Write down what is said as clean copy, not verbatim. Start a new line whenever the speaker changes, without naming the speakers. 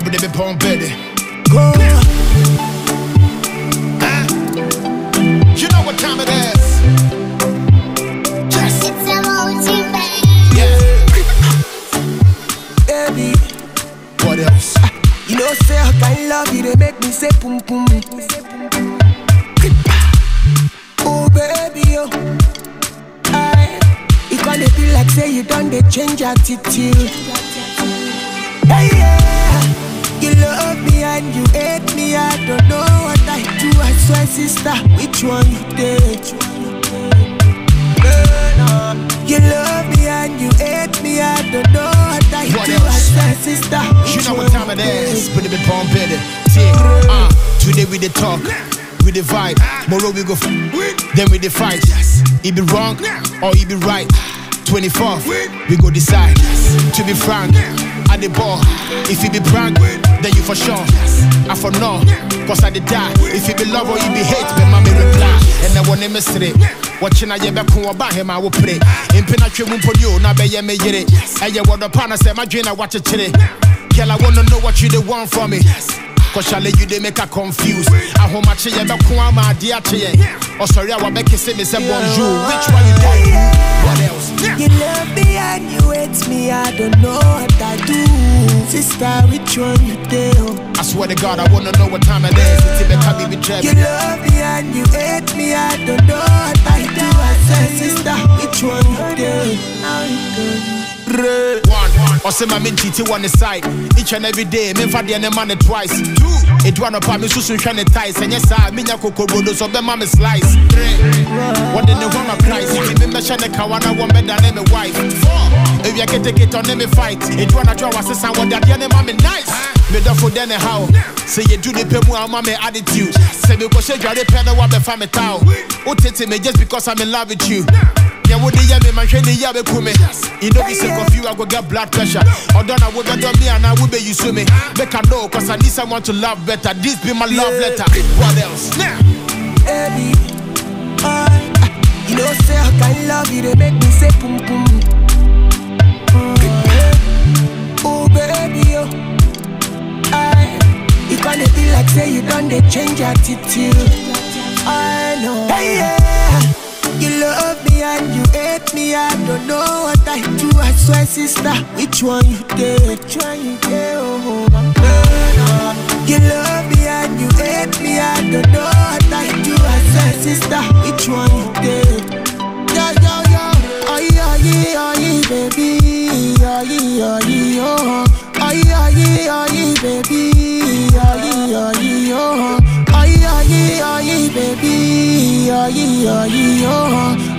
with the pump belly.
Go.
You know what time it is?
It's a motive,
Yeah.
Baby.
What else?
You know, say I can love you, they make me say pum pum. Oh baby, oh. It gonna be like say you done they change attitude. Hey yeah, you love me and you hate me. I don't know what I do. I swear, sister, which one you take? You love me and you hate me. I don't know what I
What
do.
else?
I swear, sister,
You
which
know
one
what time it
you
is?
take?
Put the pump belly. Today we the talk, we the vibe. Tomorrow we go then we the fight. It be wrong or it be right. 24th, we go decide. To be frank, at the ball. If it be prank, then you for sure. I for no, cause I did die. If it be love or it be hate, then mommy reply. And I want to miss it. Watching I get back home about him, I will pray. In Pinachin Mumpodio, now be me get it. And you want the partner say my dream, I watch it today. Girl, I wanna know what you they want from me. Cause I let you they make her confused. I how much you ever come my dear to. Oh sorry, I will make you say me say bonjour. Which one you doing? What else?
You love me and you hate me. I don't know what I do. Sister, which one you do?
I swear to God, I wanna know what time it is. It's even can be betrayed.
You love me and you hate me. I don't know what I do. I said, sister, which one you do?
One, or say my min cheating on the side. Each and every day, me for the money twice. Two, it one up me susun trying to ties. And yes, I mean ya cocoa rodo so be mommy slice. Three, what did they want to price? If you mention the kawana one better than my wife. Four, if you can take it on me fight. It one a draw was a what that the mommy nice. Me da for then how? Say you do the pemu and mommy attitude. Say because you are the pedal what be family town. Oh tete me just because I'm in love with you. Yeah, what the yummy man training yabe kume. You know this of you I go get blood pressure. Or don't I will be me and I will be you me. Make I know cause I need someone to love better. This be my love letter. What else? Now
Baby, you know say I can love you. They make me say pum pum. Oh baby, oh. It gonna be like say you done they change attitude. I know. Hey yeah. You love me and you hate me. I don't know what I do. I swear, sister, which one you take? Which one you take? Oh, I'm done. You love me and you hate me. I don't know what I do. I swear, sister, which one you take? Yo, yo, yo. Oh, yeah, yeah, yeah, baby. Oh, yeah, yeah, oh. Oh, yeah, yeah, yeah, baby. Oh, yeah, yeah, oh. Oh, yeah, yeah, yeah, baby. Oh, yeah, yeah, oh.